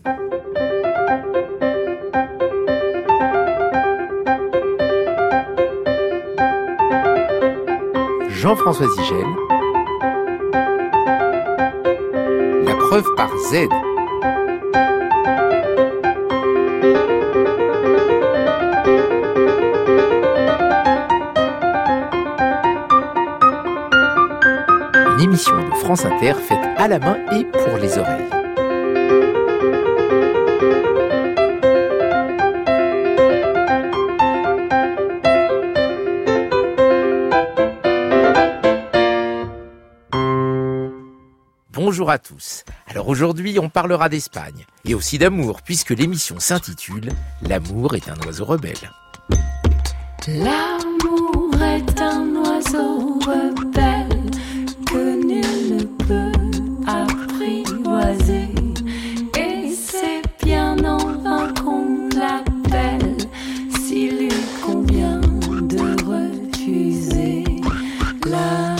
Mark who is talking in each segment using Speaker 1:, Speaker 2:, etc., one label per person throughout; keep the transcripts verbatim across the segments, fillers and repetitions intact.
Speaker 1: Jean-François Zigel. La preuve par Z. Une émission de France Inter faite à la main et pour les oreilles. Bonjour à tous. Alors aujourd'hui, on parlera d'Espagne et aussi d'amour puisque l'émission s'intitule « L'amour est un oiseau rebelle ».
Speaker 2: L'amour est un oiseau rebelle que nul ne peut apprivoiser et c'est bien en vain qu'on l'appelle s'il lui convient de refuser l'amour.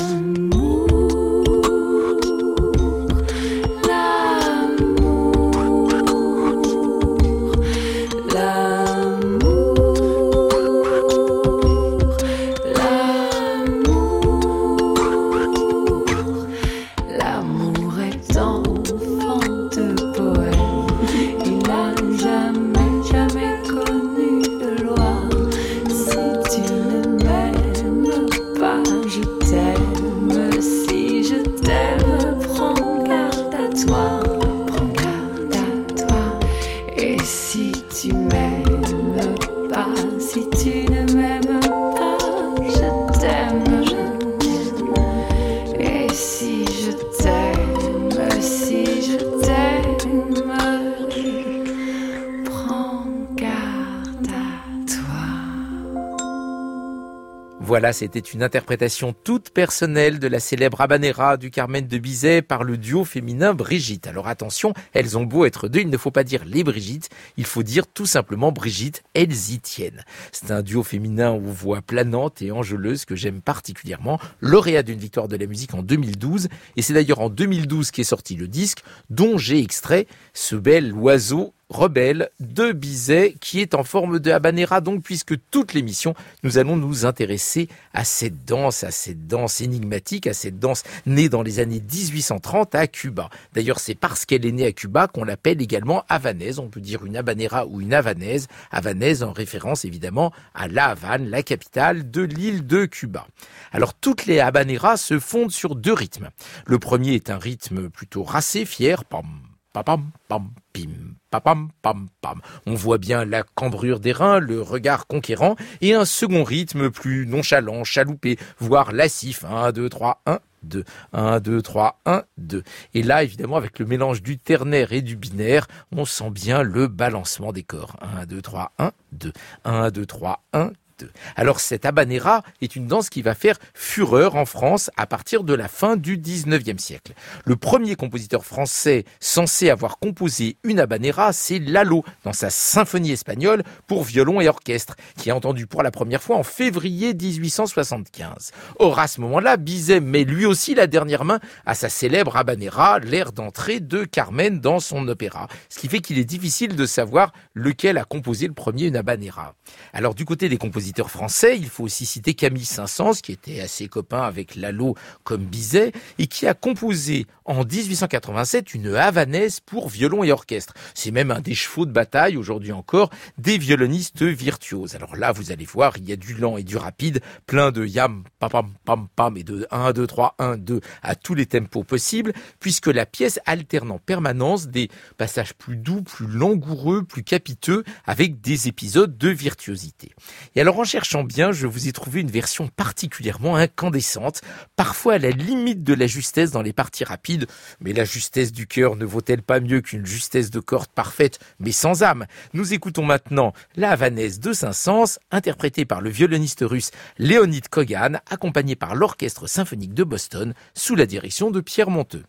Speaker 1: Voilà, c'était une interprétation toute personnelle de la célèbre habanera du Carmen de Bizet par le duo féminin Brigitte. Alors attention, elles ont beau être deux, il ne faut pas dire les Brigitte, il faut dire tout simplement Brigitte, elles y tiennent. C'est un duo féminin aux voix planantes et enjôleuses que j'aime particulièrement, lauréat d'une victoire de la musique en deux mille douze, et c'est d'ailleurs en deux mille douze qu'est sorti le disque dont j'ai extrait ce bel oiseau rebelle de Bizet qui est en forme de habanera, donc puisque toute l'émission nous allons nous intéresser à cette danse, à cette danse énigmatique, à cette danse née dans les années dix-huit cent trente à Cuba. D'ailleurs c'est parce qu'elle est née à Cuba qu'on l'appelle également havanaise, on peut dire une habanera ou une havanaise, havanaise en référence évidemment à La Havane, la capitale de l'île de Cuba. Alors toutes les habaneras se fondent sur deux rythmes. Le premier est un rythme plutôt racé, fier, pam, pam, pam, pim, pam, pam, pam. On voit bien la cambrure des reins, le regard conquérant, et un second rythme plus nonchalant, chaloupé, voire lascif. un, deux, trois, un, deux. un, deux, trois, un, deux. Et là, évidemment, avec le mélange du ternaire et du binaire, on sent bien le balancement des corps. un, deux, trois, un, deux. un, deux, trois, un, deux. Alors cette habanera est une danse qui va faire fureur en France à partir de la fin du dix-neuvième siècle. Le premier compositeur français censé avoir composé une habanera, c'est Lalo, dans sa symphonie espagnole pour violon et orchestre, qui a entendu pour la première fois en février dix-huit cent soixante-quinze. Or à ce moment-là, Bizet met lui aussi la dernière main à sa célèbre habanera, l'air d'entrée de Carmen dans son opéra, ce qui fait qu'il est difficile de savoir lequel a composé le premier une habanera. Alors du côté des compositeurs français, il faut aussi citer Camille Saint-Saëns, qui était assez copain avec Lalo comme Bizet, et qui a composé en dix-huit cent quatre-vingt-sept une havanaise pour violon et orchestre. C'est même un des chevaux de bataille, aujourd'hui encore, des violonistes virtuoses. Alors là, vous allez voir, il y a du lent et du rapide, plein de yam, pam, pam, pam, pam, et de un, deux, trois, un, deux, à tous les tempos possibles, puisque la pièce alterne en permanence des passages plus doux, plus langoureux, plus capiteux, avec des épisodes de virtuosité. Et alors, en cherchant bien, je vous ai trouvé une version particulièrement incandescente, parfois à la limite de la justesse dans les parties rapides, mais la justesse du cœur ne vaut-elle pas mieux qu'une justesse de corde parfaite, mais sans âme? Nous écoutons maintenant la havanaise de Saint-Saëns, interprétée par le violoniste russe Leonid Kogan, accompagné par l'Orchestre symphonique de Boston, sous la direction de Pierre Monteux.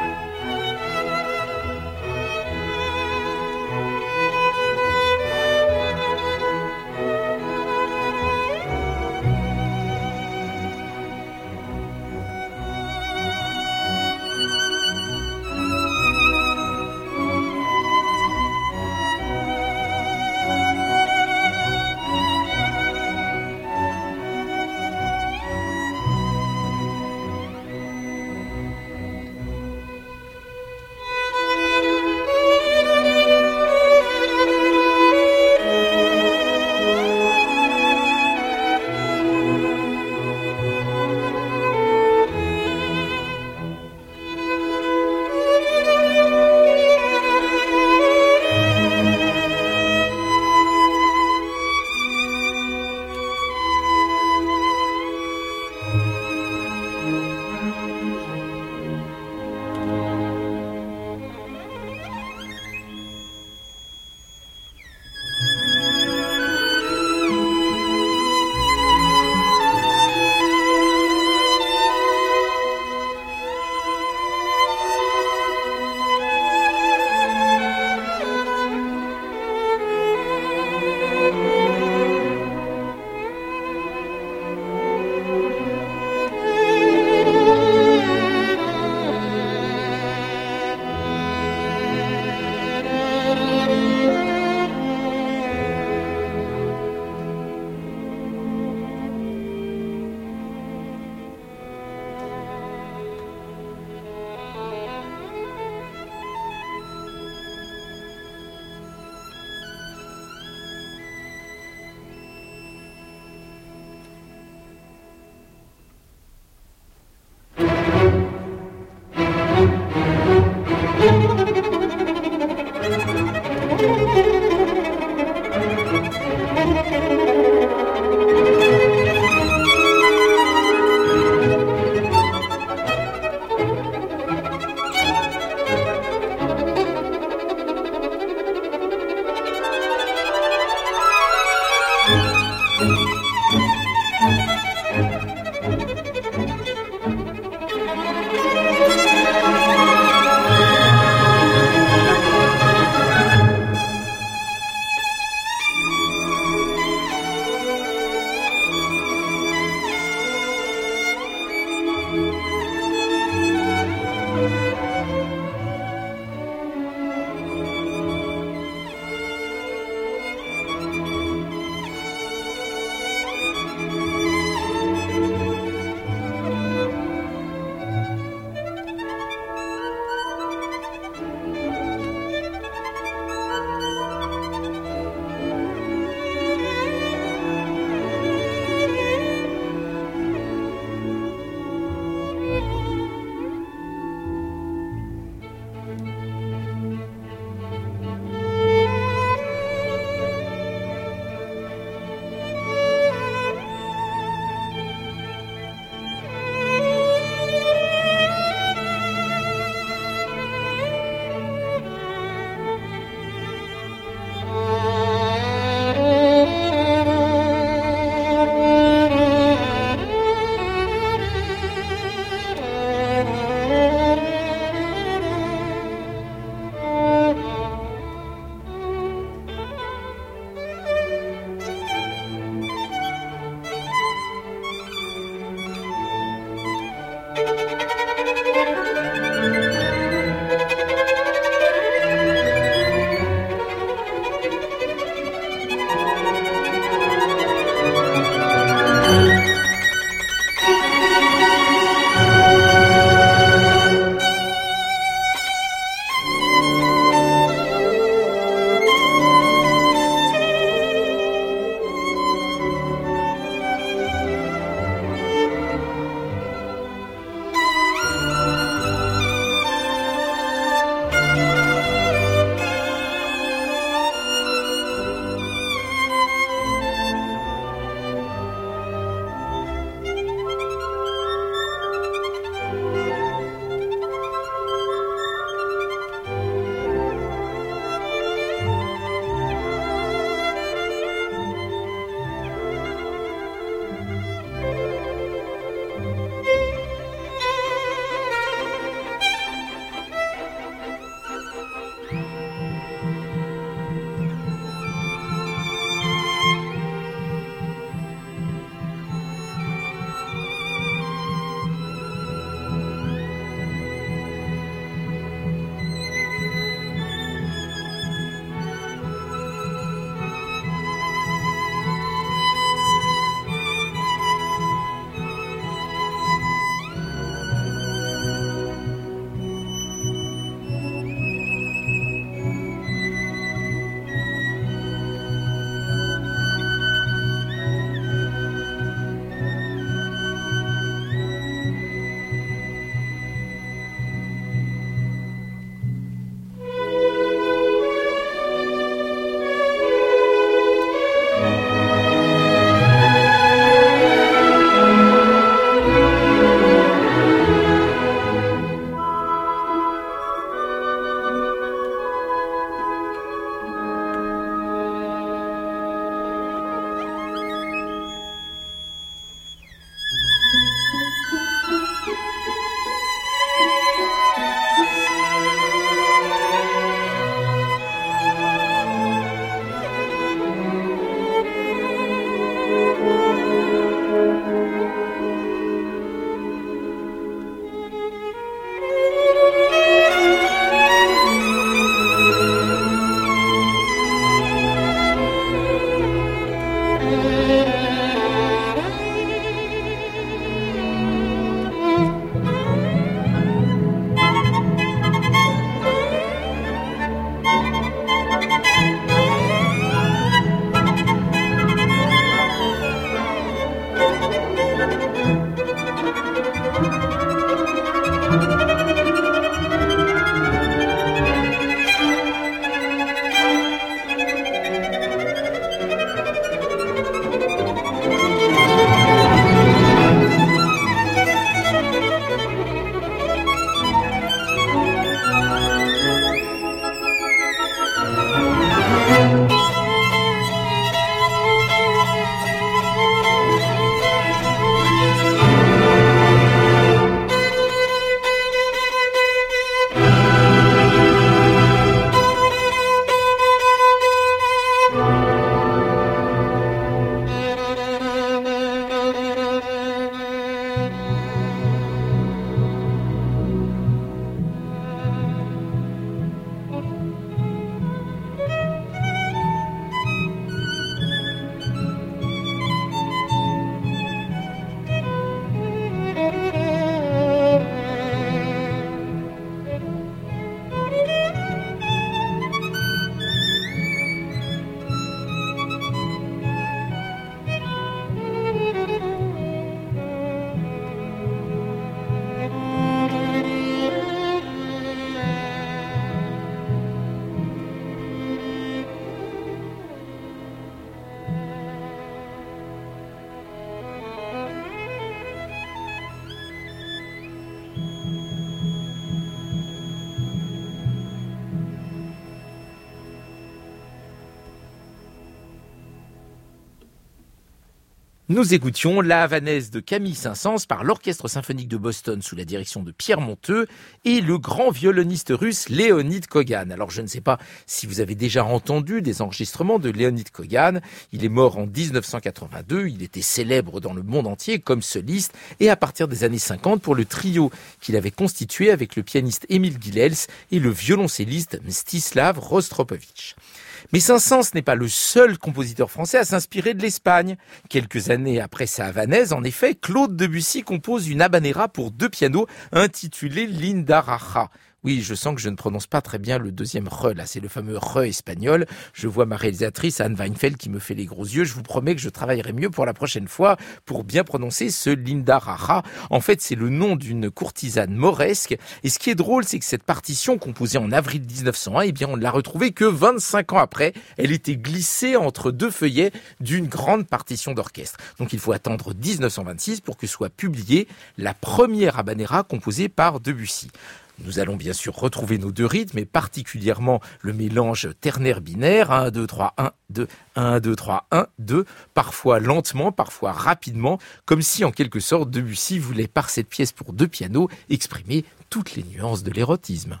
Speaker 1: Nous écoutions La Havanaise de Camille Saint-Saëns par l'Orchestre symphonique de Boston sous la direction de Pierre Monteux et le grand violoniste russe Léonid Kogan. Alors je ne sais pas si vous avez déjà entendu des enregistrements de Léonid Kogan. Il est mort en dix-neuf cent quatre-vingt-deux, il était célèbre dans le monde entier comme soliste et à partir des années cinquante pour le trio qu'il avait constitué avec le pianiste Émile Guilels et le violoncelliste Mstislav Rostropovitch. Mais Saint-Saëns n'est pas le seul compositeur français à s'inspirer de l'Espagne. Quelques années après sa Havanaise, en effet, Claude Debussy compose une habanera pour deux pianos intitulée Linda Raja. Oui, je sens que je ne prononce pas très bien le deuxième re, là, c'est le fameux re espagnol. Je vois ma réalisatrice Anne Weinfeld qui me fait les gros yeux. Je vous promets que je travaillerai mieux pour la prochaine fois pour bien prononcer ce Linda Raja. En fait, c'est le nom d'une courtisane mauresque. Et ce qui est drôle, c'est que cette partition, composée en avril dix-neuf cent un, eh bien, on ne l'a retrouvée que vingt-cinq ans après. Elle était glissée entre deux feuillets d'une grande partition d'orchestre. Donc, il faut attendre dix-neuf cent vingt-six pour que soit publiée la première habanera composée par Debussy. Nous allons bien sûr retrouver nos deux rythmes, et particulièrement le mélange ternaire-binaire, un, deux, trois, un, deux, un, deux, trois, un, deux, parfois lentement, parfois rapidement, comme si en quelque sorte Debussy voulait par cette pièce pour deux pianos exprimer toutes les nuances de l'érotisme.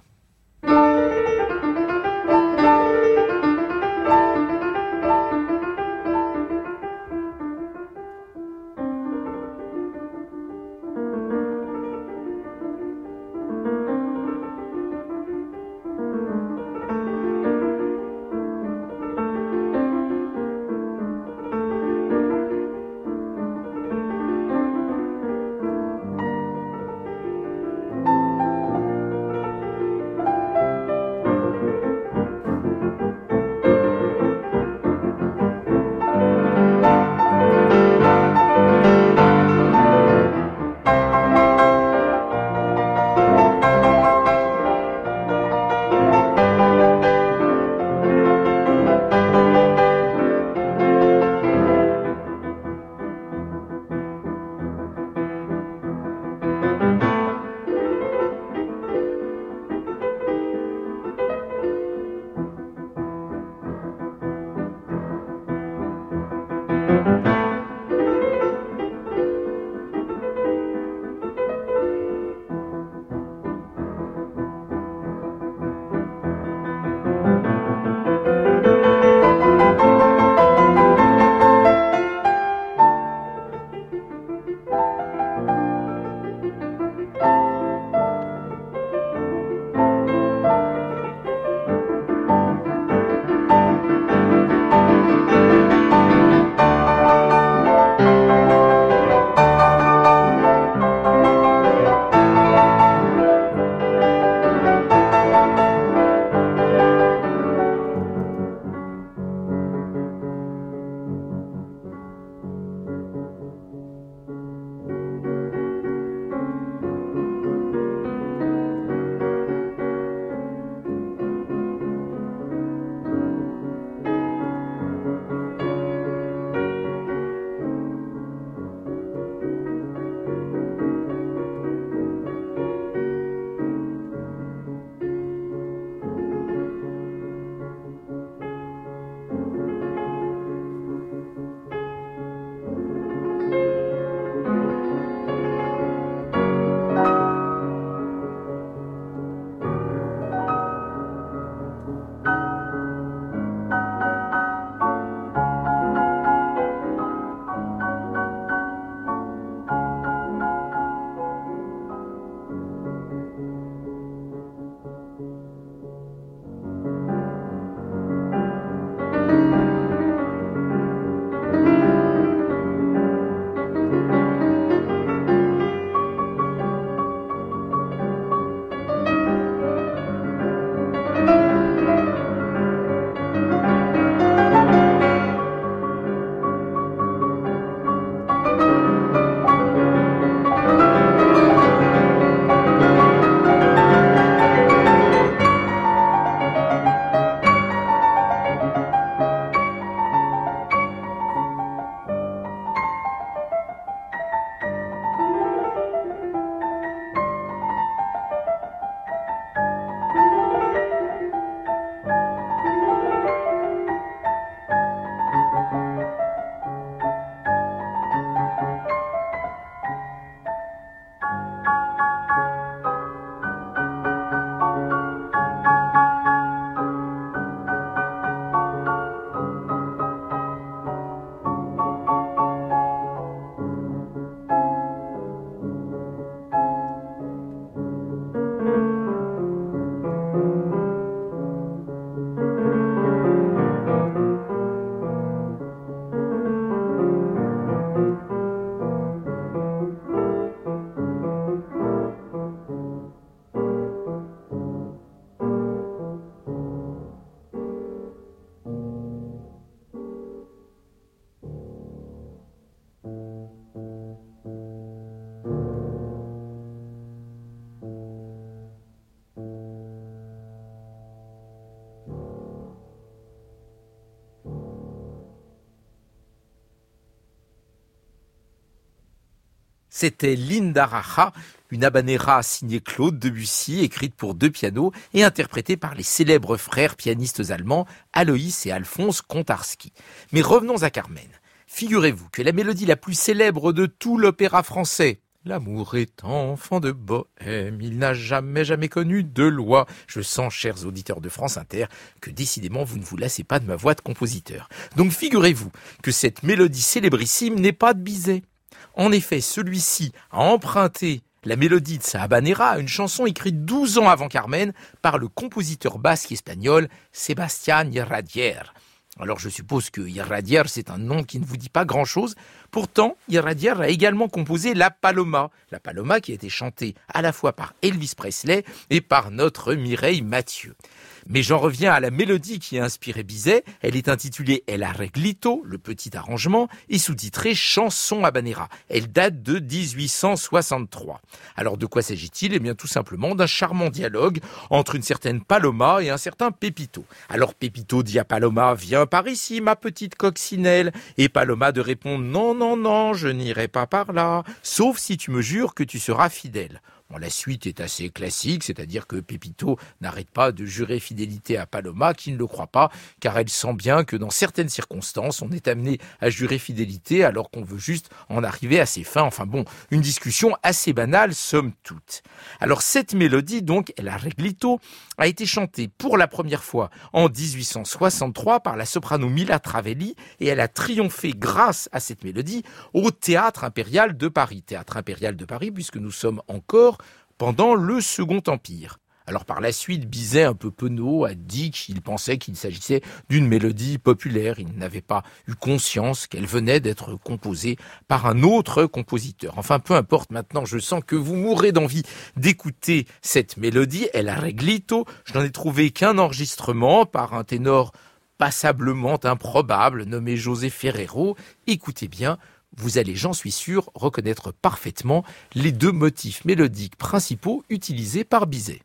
Speaker 1: C'était Lindaraja, une habanera signée Claude Debussy, écrite pour deux pianos et interprétée par les célèbres frères pianistes allemands Aloïs et Alphonse Kontarski. Mais revenons à Carmen. Figurez-vous que la mélodie la plus célèbre de tout l'opéra français, l'amour est enfant de bohème, il n'a jamais jamais connu de loi. Je sens, chers auditeurs de France Inter, que décidément vous ne vous lassez pas de ma voix de compositeur. Donc figurez-vous que cette mélodie célébrissime n'est pas de Bizet. En effet, celui-ci a emprunté la mélodie de sa habanera à une chanson écrite douze ans avant Carmen par le compositeur basque espagnol Sebastián Iradier. Alors je suppose que Iradier, c'est un nom qui ne vous dit pas grand-chose. Pourtant, Iradier a également composé La Paloma. La Paloma qui a été chantée à la fois par Elvis Presley et par notre Mireille Mathieu. Mais j'en reviens à la mélodie qui a inspiré Bizet. Elle est intitulée El Arreglito, le petit arrangement, et sous-titrée Chanson habanera. Elle date de dix-huit cent soixante-trois. Alors de quoi s'agit-il ? Eh bien tout simplement d'un charmant dialogue entre une certaine Paloma et un certain Pépito. Alors Pépito dit à Paloma, viens par ici ma petite coccinelle. Et Paloma de répondre, non, non, non, je n'irai pas par là, sauf si tu me jures que tu seras fidèle. Bon, la suite est assez classique, c'est-à-dire que Pépito n'arrête pas de jurer fidélité à Paloma, qui ne le croit pas, car elle sent bien que dans certaines circonstances, on est amené à jurer fidélité alors qu'on veut juste en arriver à ses fins. Enfin bon, une discussion assez banale, somme toute. Alors cette mélodie, donc, El Arreglito, a été chantée pour la première fois en dix-huit cent soixante-trois par la soprano Mila Travelli, et elle a triomphé grâce à cette mélodie au Théâtre Impérial de Paris. Théâtre Impérial de Paris, puisque nous sommes encore pendant le Second Empire. Alors par la suite, Bizet, un peu penaud, a dit qu'il pensait qu'il s'agissait d'une mélodie populaire. Il n'avait pas eu conscience qu'elle venait d'être composée par un autre compositeur. Enfin, peu importe, maintenant je sens que vous mourrez d'envie d'écouter cette mélodie, El Arreglito. Je n'en ai trouvé qu'un enregistrement par un ténor passablement improbable nommé José Ferrero. Écoutez bien, vous allez, j'en suis sûr, reconnaître parfaitement les deux motifs mélodiques principaux utilisés par Bizet.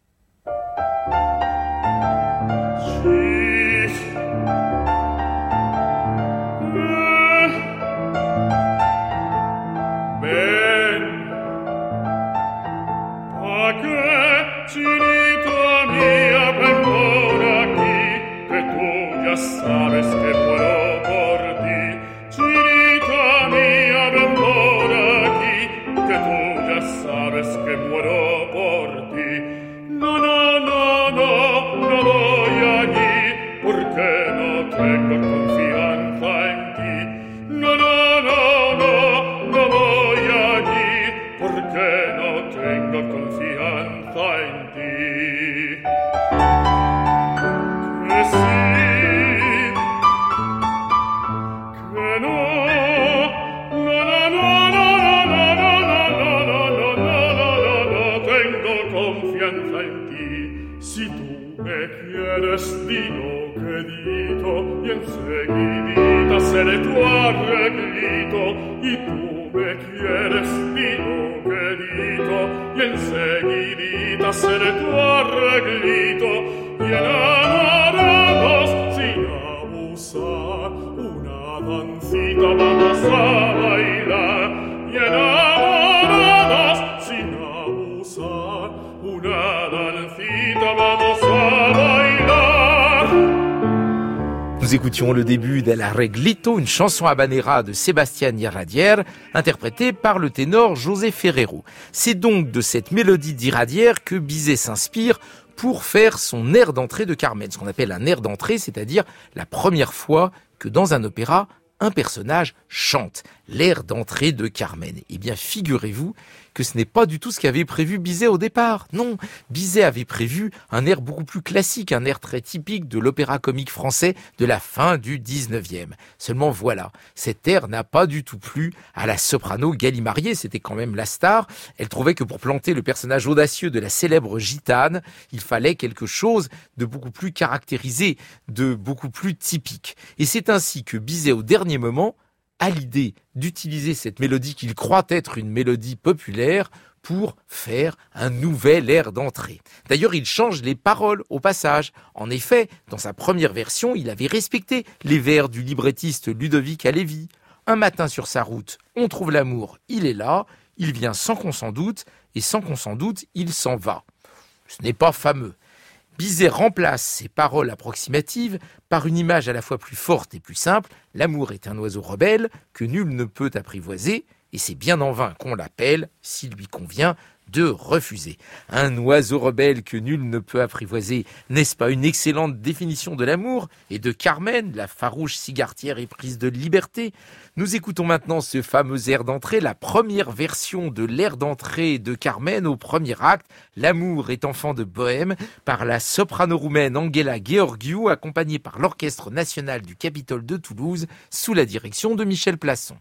Speaker 3: Sabes que muero por ti, chinita mía, ven por aquí, que tú ya sabes que muero por ti. No, no, no, no, no voy allí, porque no tengo confianza en ti. No, no, no, no, no voy allí, porque no tengo confianza en ti. Que sí. Destino querido y enseguidita seré tu arreglito y tú me quieres, dino querido y enseguidita seré tu arreglito y enamorados sin abusar una dancita vamos a bailar y enamorados sin abusar una dancita vamos a bailar.
Speaker 1: Nous écoutions le début d'El Arreglito, une chanson habanera de Sebastián Iradier, interprétée par le ténor José Ferrero. C'est donc de cette mélodie d'Iradier que Bizet s'inspire pour faire son air d'entrée de Carmen, ce qu'on appelle un air d'entrée, c'est-à-dire la première fois que dans un opéra, un personnage chante, l'air d'entrée de Carmen. Eh bien, figurez-vous que ce n'est pas du tout ce qu'avait prévu Bizet au départ. Non, Bizet avait prévu un air beaucoup plus classique, un air très typique de l'opéra comique français de la fin du dix-neuvième. Seulement voilà, cet air n'a pas du tout plu à la soprano Galimarié, c'était quand même la star. Elle trouvait que pour planter le personnage audacieux de la célèbre gitane, il fallait quelque chose de beaucoup plus caractérisé, de beaucoup plus typique. Et c'est ainsi que Bizet, au dernier moment, a l'idée d'utiliser cette mélodie qu'il croit être une mélodie populaire pour faire un nouvel air d'entrée. D'ailleurs, il change les paroles au passage. En effet, dans sa première version, il avait respecté les vers du librettiste Ludovic Halévy. Un matin sur sa route, on trouve l'amour, il est là. Il vient sans qu'on s'en doute, et sans qu'on s'en doute, il s'en va. Ce n'est pas fameux. Bizet remplace ces paroles approximatives par une image à la fois plus forte et plus simple. L'amour est un oiseau rebelle que nul ne peut apprivoiser, et c'est bien en vain qu'on l'appelle, s'il lui convient, de refuser. Un oiseau rebelle que nul ne peut apprivoiser, n'est-ce pas une excellente définition de l'amour et de Carmen, la farouche cigaretière éprise de liberté? Nous écoutons maintenant ce fameux air d'entrée, la première version de l'air d'entrée de Carmen au premier acte. L'amour est enfant de bohème, par la soprano roumaine Anghela Gheorghiu, accompagnée par l'Orchestre national du Capitole de Toulouse, sous la direction de Michel Plasson.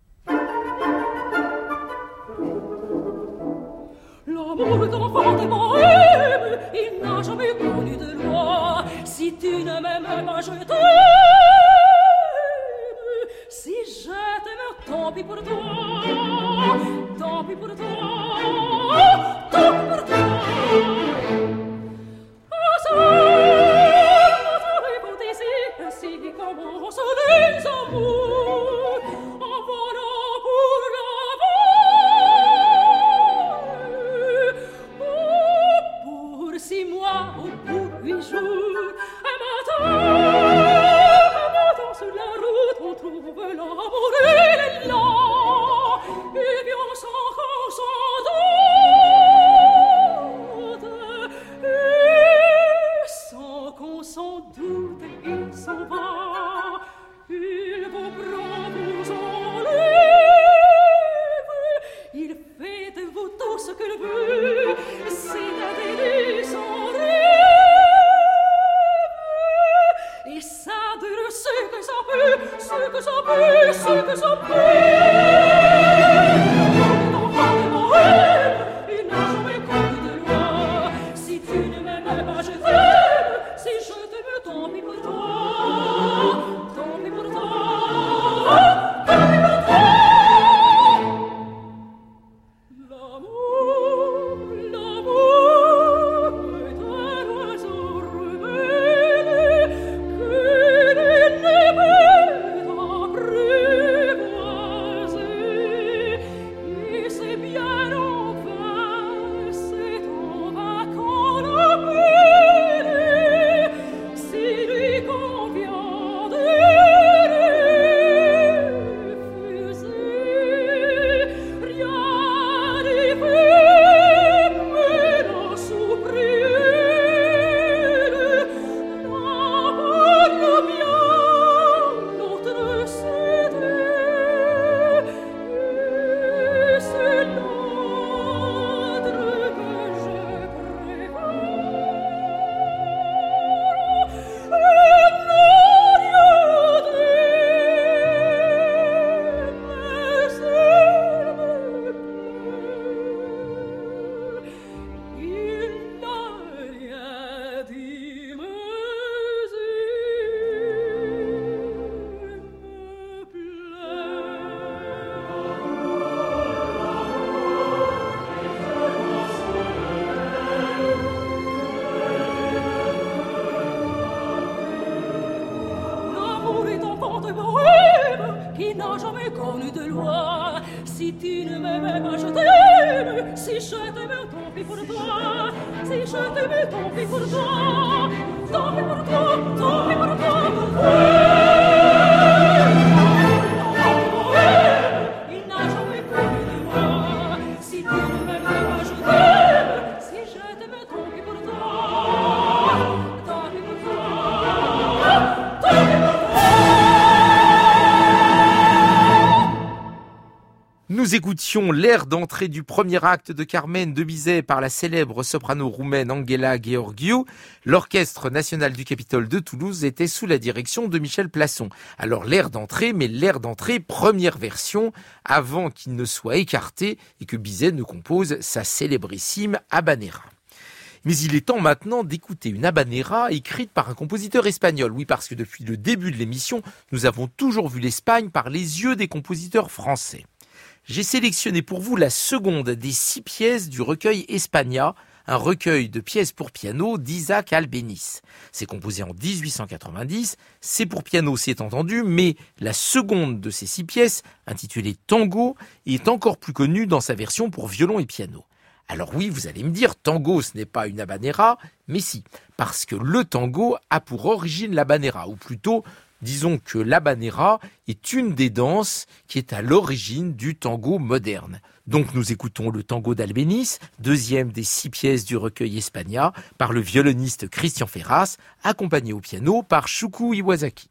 Speaker 4: L'amour est enfant de bohème, il n'a jamais connu de loi. Si tu ne m'aimes pas, je t'aime. Si je t'aime, tant pis pour toi. Tant pis pour toi. Tant pis pour toi. Ah, ça, notre hypothèse, ainsi commence les amours. En voilà pour l'amour. Pour six mois ou pour huit jours, un matin, un matin sur la route, on trouve l'amour et l'élan, et vient sans qu'on s'en doute, et sans qu'on s'en doute, il s'en va, il vous prend, vous enlève, il fait de vous tout ce qu'il veut, c'est un délice en rêve, et ça dure ce que ça peut, ce que ça peut, ce que ça peut. Il n'a jamais connu de loi. Si tu ne m'aimes pas, je t'aime. Si je t'aime, tant pis pour toi. Tant pis pour toi. Tant pis pour toi. L'amour, l'amour est un oiseau rebelle que nul ne peut apprivoiser. Et c'est bien en vain, c'est en vain qu'on l'appelle, s'il lui convient de refuser. Rien n'y fait mais la souffrir. La parole bien, l'autre cédait, et c'est l'autre que je préfère. Et non, rien dit, mais elle me plaît. Il n'a rien dit, mais il me plaît. L'amour est enfant de bohème qui n'a jamais connu de loi. Si tu ne m'aimes pas, je t'aime. Si je t'aime, tant pis pour toi. Si je t'aime, tant pis pour toi. Tant pis pour toi, tant pis pour toi. Il n'a jamais connu de loi. Si tu ne m'aimes pas, je t'aime. Si je t'aime, tant pis pour toi. Tant pis pour toi. Tant pis pour toi.
Speaker 1: Nous écoutions l'air d'entrée du premier acte de Carmen de Bizet par la célèbre soprano roumaine Anghela Gheorghiu. L'Orchestre national du Capitole de Toulouse était sous la direction de Michel Plasson. Alors l'air d'entrée, mais l'air d'entrée première version, avant qu'il ne soit écarté et que Bizet ne compose sa célébrissime Habanera. Mais il est temps maintenant d'écouter une habanera écrite par un compositeur espagnol. Oui, parce que depuis le début de l'émission, nous avons toujours vu l'Espagne par les yeux des compositeurs français. J'ai sélectionné pour vous la seconde des six pièces du recueil España, un recueil de pièces pour piano d'Isaac Albéniz. C'est composé en dix-huit cent quatre-vingt-dix, c'est pour piano, c'est entendu, mais la seconde de ces six pièces, intitulée Tango, est encore plus connue dans sa version pour violon et piano. Alors oui, vous allez me dire, tango, ce n'est pas une habanera, mais si, parce que le tango a pour origine l'habanera, ou plutôt, disons que l'habanera est une des danses qui est à l'origine du tango moderne. Donc nous écoutons le tango d'Albéniz, deuxième des six pièces du recueil Espagna, par le violoniste Christian Ferras, accompagné au piano par Shuko Iwasaki.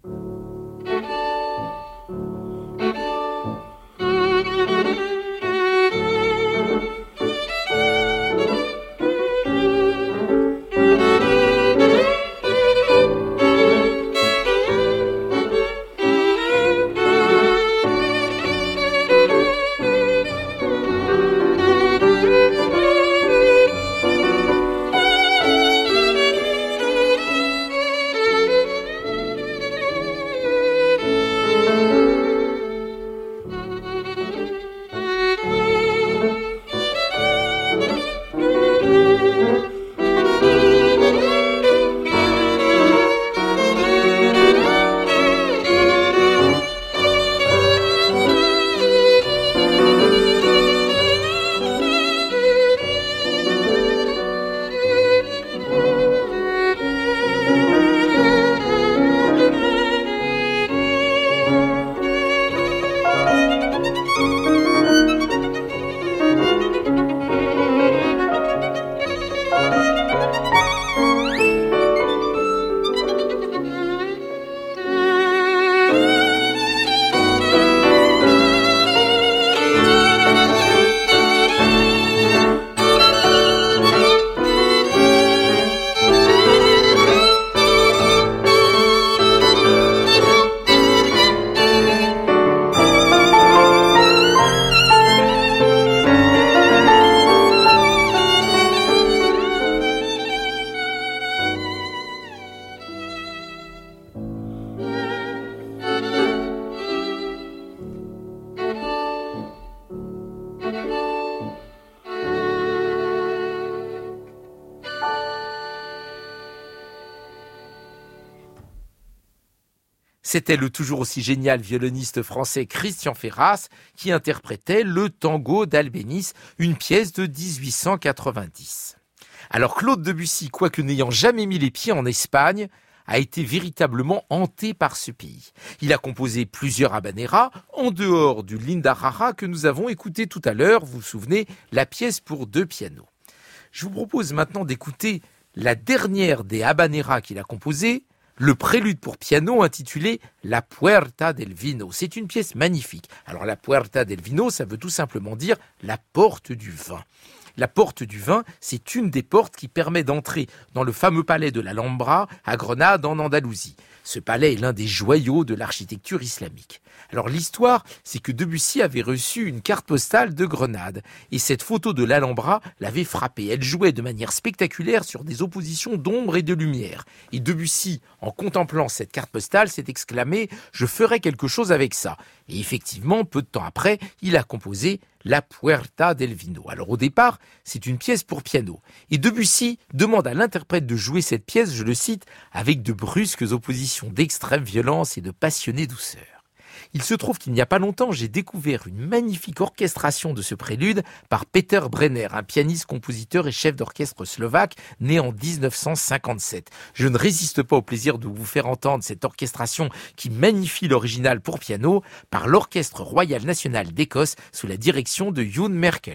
Speaker 1: C'était le toujours aussi génial violoniste français Christian Ferras qui interprétait le tango d'Albéniz, une pièce de dix-huit cent quatre-vingt-dix. Alors Claude Debussy, quoique n'ayant jamais mis les pieds en Espagne, a été véritablement hanté par ce pays. Il a composé plusieurs habaneras, en dehors du Linda Rara que nous avons écouté tout à l'heure, vous vous souvenez, la pièce pour deux pianos. Je vous propose maintenant d'écouter la dernière des habaneras qu'il a composées, le prélude pour piano intitulé La Puerta del Vino. C'est une pièce magnifique. Alors la Puerta del Vino, ça veut tout simplement dire la porte du vin. La porte du vin, c'est une des portes qui permet d'entrer dans le fameux palais de l'Alhambra à Grenade en Andalousie. Ce palais est l'un des joyaux de l'architecture islamique. Alors l'histoire, c'est que Debussy avait reçu une carte postale de Grenade et cette photo de l'Alhambra l'avait frappé. Elle jouait de manière spectaculaire sur des oppositions d'ombre et de lumière. Et Debussy, en contemplant cette carte postale, s'est exclamé « Je ferai quelque chose avec ça ». Et effectivement, peu de temps après, il a composé La Puerta del Vino. Alors au départ, c'est une pièce pour piano. Et Debussy demande à l'interprète de jouer cette pièce, je le cite, avec de brusques oppositions d'extrême violence et de passionnée douceur. Il se trouve qu'il n'y a pas longtemps, j'ai découvert une magnifique orchestration de ce prélude par Peter Brenner, un pianiste, compositeur et chef d'orchestre slovaque, né en dix-neuf cent cinquante-sept. Je ne résiste pas au plaisir de vous faire entendre cette orchestration qui magnifie l'original pour piano par l'Orchestre Royal National d'Écosse sous la direction de Ewan Merkel.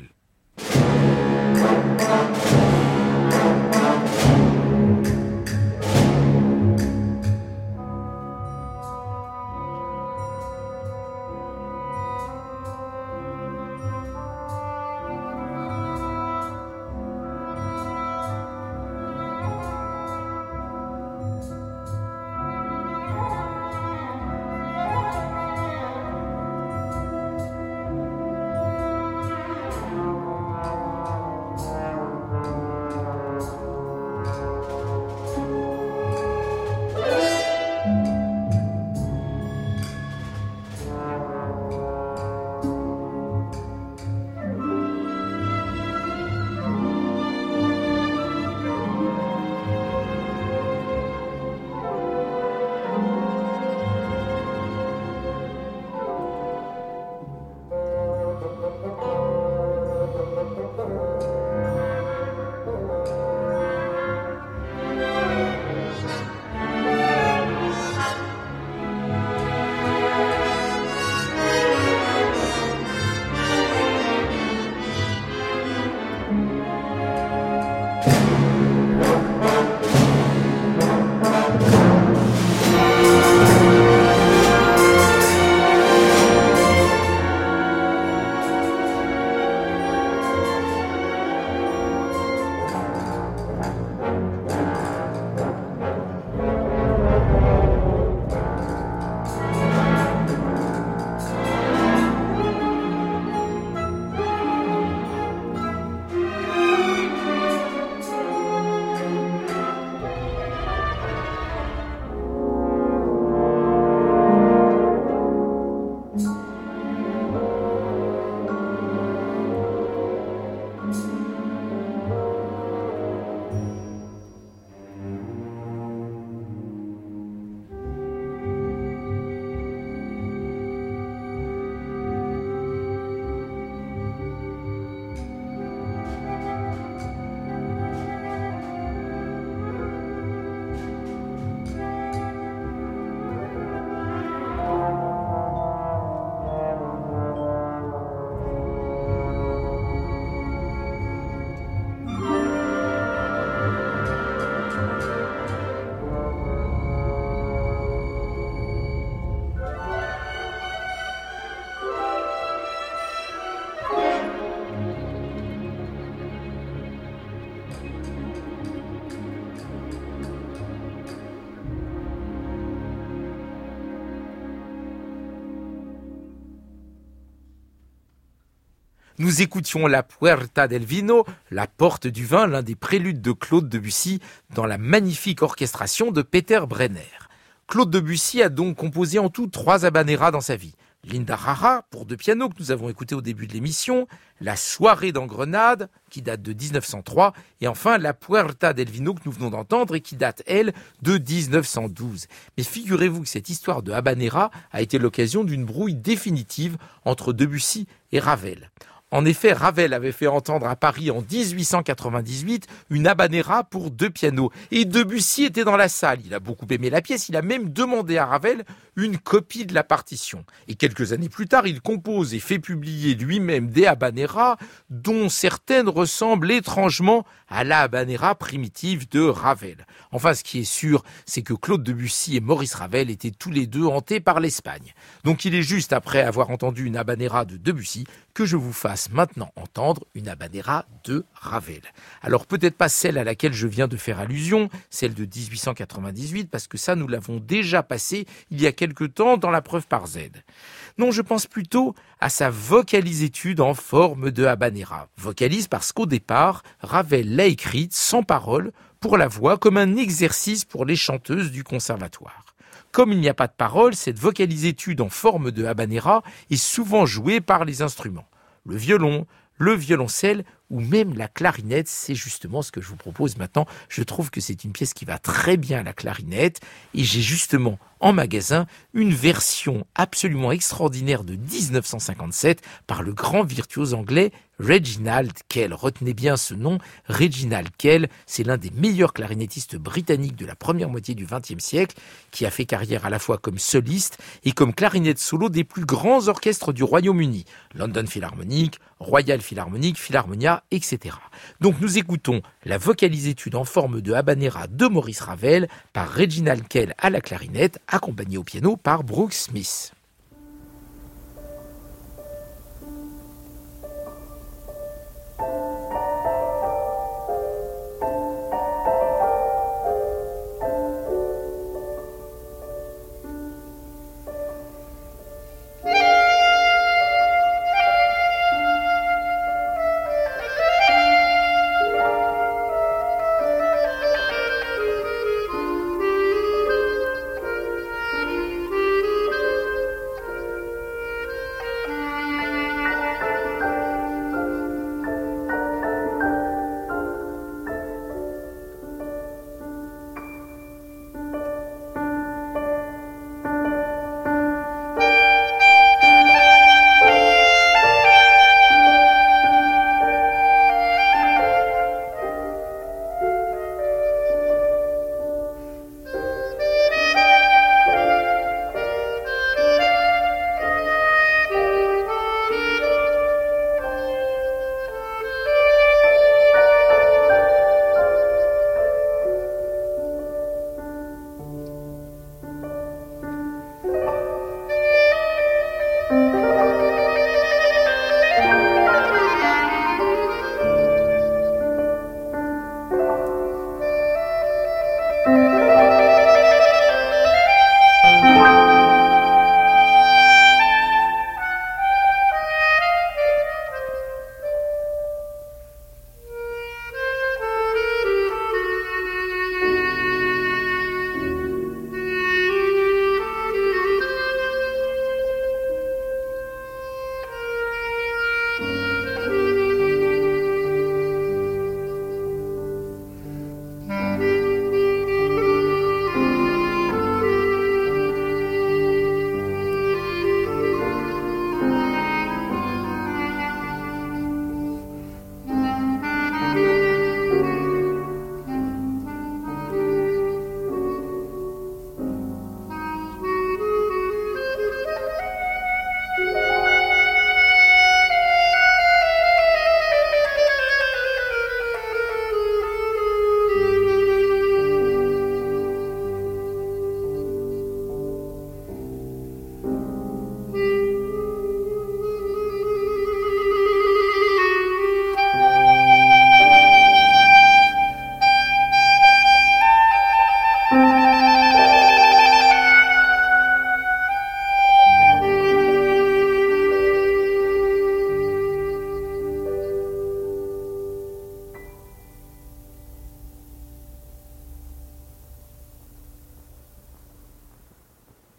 Speaker 1: Nous écoutions la Puerta del Vino, la porte du vin, l'un des préludes de Claude Debussy, dans la magnifique orchestration de Peter Brenner. Claude Debussy a donc composé en tout trois habaneras dans sa vie. Linda Rara, pour deux pianos que nous avons écouté au début de l'émission, La soirée dans Grenade, qui date de dix-neuf cent trois, et enfin La Puerta del Vino que nous venons d'entendre et qui date, elle, de dix-neuf cent douze. Mais figurez-vous que cette histoire de habanera a été l'occasion d'une brouille définitive entre Debussy et Ravel. En effet, Ravel avait fait entendre à Paris en dix-huit cent quatre-vingt-dix-huit une habanera pour deux pianos. Et Debussy était dans la salle. Il a beaucoup aimé la pièce. Il a même demandé à Ravel une copie de la partition. Et quelques années plus tard, il compose et fait publier lui-même des habaneras dont certaines ressemblent étrangement à la habanera primitive de Ravel. Enfin, ce qui est sûr, c'est que Claude Debussy et Maurice Ravel étaient tous les deux hantés par l'Espagne. Donc il est juste après avoir entendu une habanera de Debussy que je vous fasse maintenant entendre une habanera de Ravel. Alors peut-être pas celle à laquelle je viens de faire allusion, celle de dix-huit cent quatre-vingt-dix-huit, parce que ça nous l'avons déjà passé il y a quelque temps dans la preuve par Z. Non, je pense plutôt à sa vocalisétude en forme de habanera. Vocalise parce qu'au départ, Ravel l'a écrite sans parole pour la voix comme un exercice pour les chanteuses du conservatoire. Comme il n'y a pas de parole, cette vocalisétude en forme de habanera est souvent jouée par les instruments. Le violon, le violoncelle ou même la clarinette, c'est justement ce que je vous propose maintenant. Je trouve que c'est une pièce qui va très bien à la clarinette et j'ai justement en magasin une version absolument extraordinaire de dix-neuf cent cinquante-sept par le grand virtuose anglais Reginald Kell. Retenez bien ce nom, Reginald Kell, c'est l'un des meilleurs clarinettistes britanniques de la première moitié du vingtième siècle, qui a fait carrière à la fois comme soliste et comme clarinette solo des plus grands orchestres du Royaume-Uni, London Philharmonic, Royal Philharmonic, Philharmonia, et cetera. Donc nous écoutons la vocalisétude en forme de habanera de Maurice Ravel par Reginald Kell à la clarinette, accompagné au piano par Brooks Smith.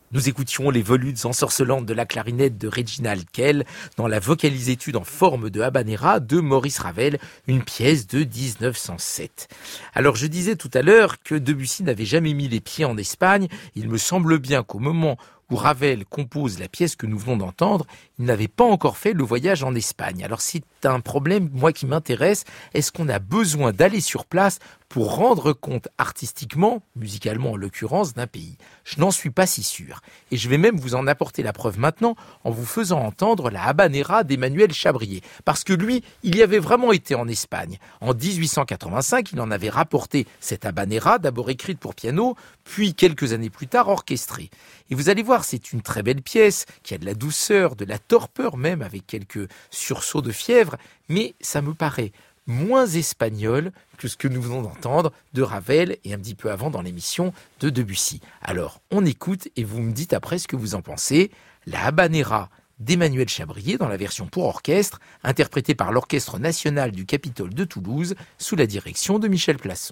Speaker 1: Nous écoutions les volutes ensorcelantes de la clarinette de Reginald Kell dans la vocalisétude en forme de habanera de Maurice Ravel, une pièce de dix-neuf cent sept. Alors je disais tout à l'heure que Debussy n'avait jamais mis les pieds en Espagne. Il me semble bien qu'au moment où Ravel compose la pièce que nous venons d'entendre, il n'avait pas encore fait le voyage en Espagne. Alors c'est un problème, moi, qui m'intéresse. Est-ce qu'on a besoin d'aller sur place pour rendre compte artistiquement, musicalement en l'occurrence, d'un pays? Je n'en suis pas si sûr. Et je vais même vous en apporter la preuve maintenant en vous faisant entendre la habanera d'Emmanuel Chabrier. Parce que lui, il y avait vraiment été en Espagne. En dix-huit cent quatre-vingt-cinq, il en avait rapporté cette habanera, d'abord écrite pour piano, puis quelques années plus tard orchestrée. Et vous allez voir, c'est une très belle pièce, qui a de la douceur, de la torpeur même, avec quelques sursauts de fièvre, mais ça me paraît moins espagnol que ce que nous venons d'entendre de Ravel et un petit peu avant dans l'émission de Debussy. Alors, on écoute et vous me dites après ce que vous en pensez. La habanera d'Emmanuel Chabrier dans la version pour orchestre, interprétée par l'Orchestre national du Capitole de Toulouse sous la direction de Michel Plasson.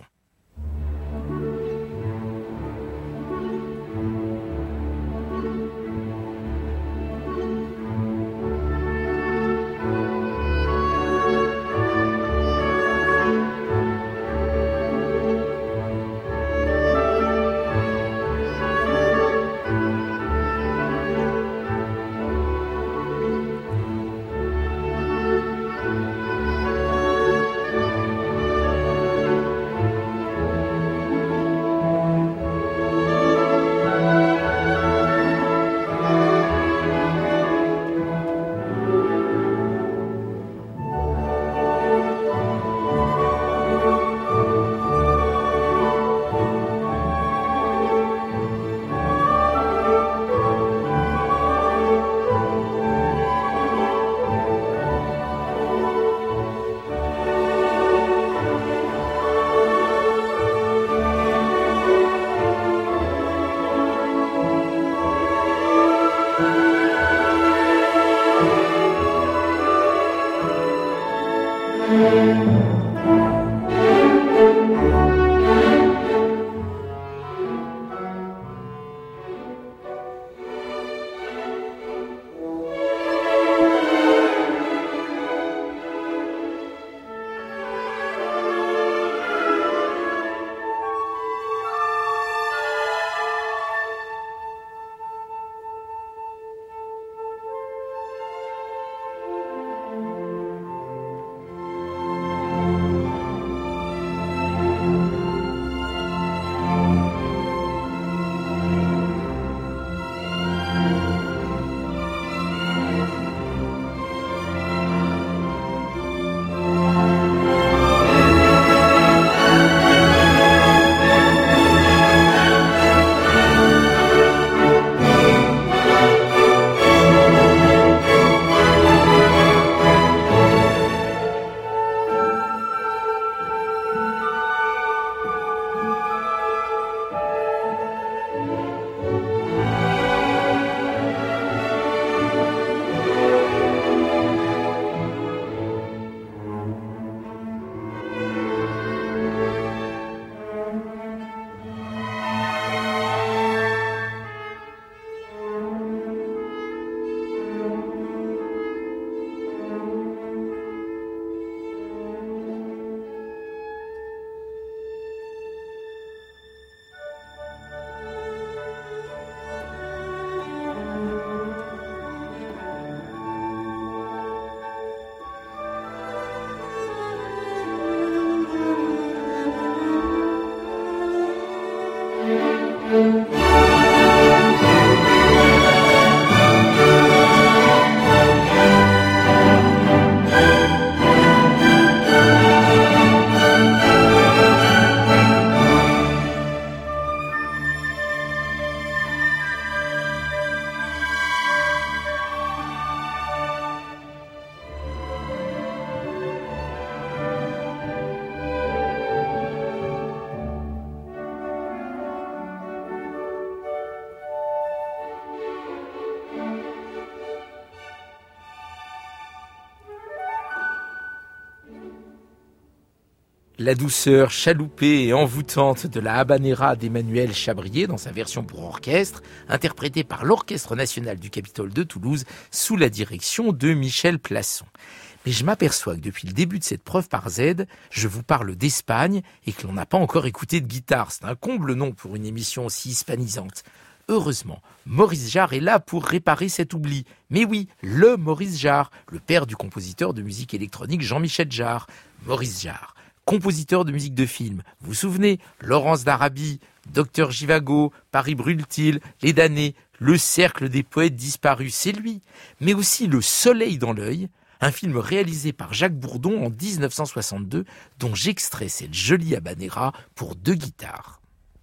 Speaker 1: La douceur chaloupée et envoûtante de la habanera d'Emmanuel Chabrier dans sa version pour orchestre, interprétée par l'Orchestre national du Capitole de Toulouse sous la direction de Michel Plasson. Mais je m'aperçois que depuis le début de cette preuve par Z, je vous parle d'Espagne et que l'on n'a pas encore écouté de guitare. C'est un comble non pour une émission aussi hispanisante. Heureusement, Maurice Jarre est là pour réparer cet oubli. Mais oui, le Maurice Jarre, le père du compositeur de musique électronique Jean-Michel Jarre. Maurice Jarre, compositeur de musique de film. Vous vous souvenez, Laurence d'Arabie, Docteur Givago, Paris brûle-t-il, Les damnés, Le cercle des poètes disparus, c'est lui. Mais aussi Le soleil dans l'œil, un film réalisé par Jacques Bourdon en dix-neuf cent soixante-deux, dont j'extrais cette jolie habanera pour deux guitares.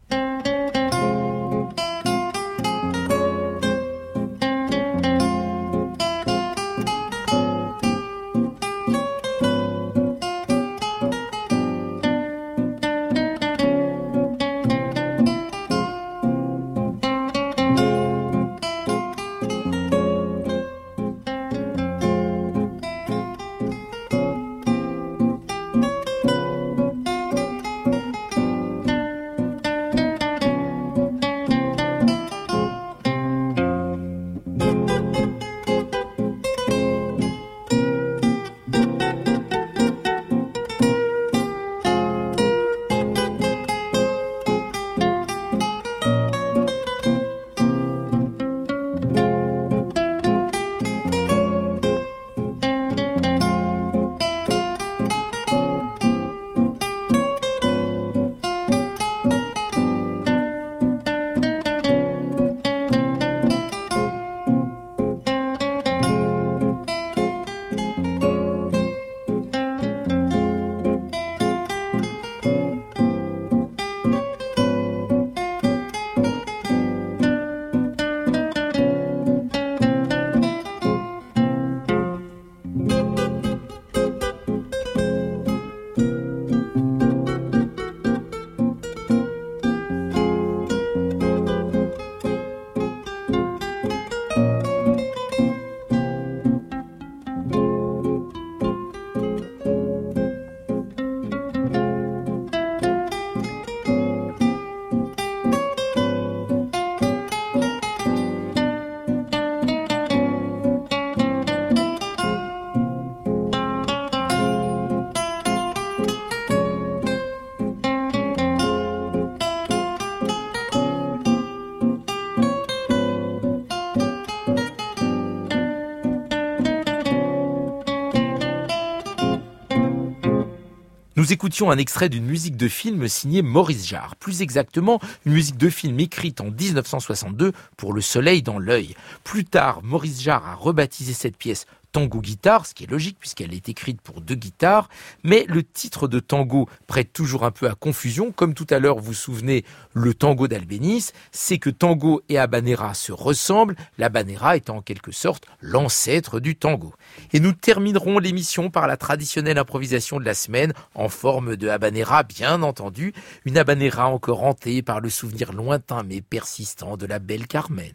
Speaker 1: Nous écoutions un extrait d'une musique de film signée Maurice Jarre, plus exactement une musique de film écrite en dix-neuf cent soixante-deux pour Le soleil dans l'œil. Plus tard, Maurice Jarre a rebaptisé cette pièce Tango Guitare, ce qui est logique puisqu'elle est écrite pour deux guitares, mais le titre de tango prête toujours un peu à confusion. Comme tout à l'heure, vous vous souvenez, le tango d'Albéniz, c'est que tango et habanera se ressemblent, l'habanera étant en quelque sorte l'ancêtre du tango. Et nous terminerons l'émission par la traditionnelle improvisation de la semaine, en forme de habanera bien entendu, une habanera encore hantée par le souvenir lointain mais persistant de la belle Carmen.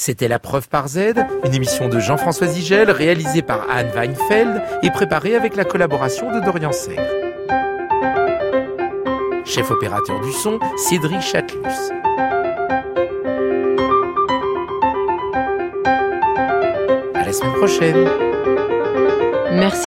Speaker 1: C'était La Preuve par Z, une émission de Jean-François Zigel réalisée par Anne Weinfeld et préparée avec la collaboration de Dorian Serre. Chef opérateur du son, Cédric Chatelus. À la semaine prochaine.
Speaker 5: Merci.